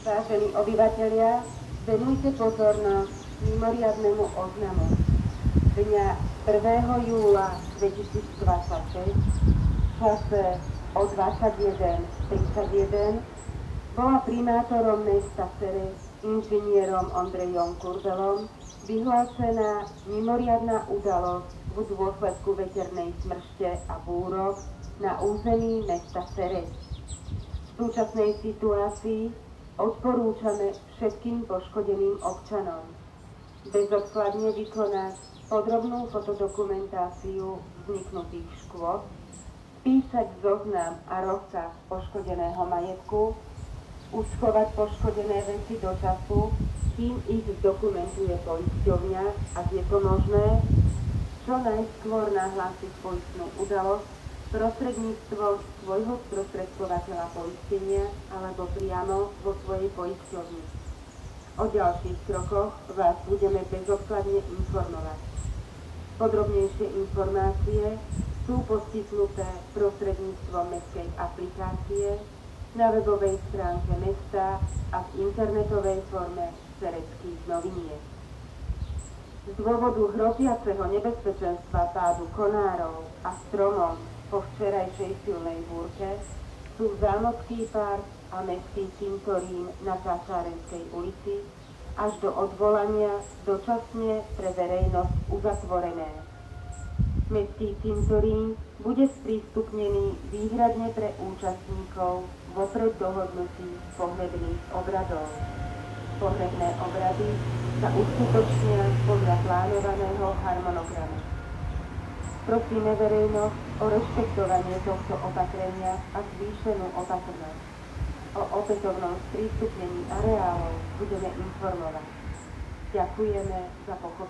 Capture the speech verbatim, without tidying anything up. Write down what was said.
Vážení obyvatelia, venujte pozornosť mimoriadnemu oznamu. Dňa prvého júla dvetisícdvadsaťšesť v čase o dvadsaťjeden tridsaťjeden bola primátorom mesta Ceres inžinierom Ondrejom Kurbelom vyhlásená mimoriadna udalosť v dôsledku veternej smršte a búrok na území mesta Ceres. V súčasnej situácii odporúčame všetkým poškodeným občanom bezodkladne vykonať podrobnú fotodokumentáciu vzniknutých škôd, písať zoznam a rozsah poškodeného majetku, uschovať poškodené veci do času, kým ich zdokumentuje poisťovňa, ak je to možné, čo najskôr nahlásiť poistnú udalosť prostredníctvom svojho sprostredkovateľa poistenia alebo priamo vo svojej poisťovni. O ďalších krokoch vás budeme bezodkladne informovať. Podrobnejšie informácie sú poskytnuté prostredníctvom mestskej aplikácie na webovej stránke mesta a v internetovej forme cereckých noviniek. Z dôvodu hroziaceho nebezpečenstva pádu konárov a stromov po včerajšej silnej búrke sú Zámocký park a mestský cintorín na Káčárenskej ulici až do odvolania dočasne pre verejnosť uzatvorené. Mestský cintorín bude sprístupnený výhradne pre účastníkov vopred dohodnutých pohrebných obradov. Pohrebné obrady sa uskutočnia podľa plánovaného harmonogramu. Prosíme verejnosť o rešpektovanie tohto opatrenia a zvýšenú opatrnosť. O opätovnom sprístupnení areálov budeme informovať. Ďakujeme za pochopenie.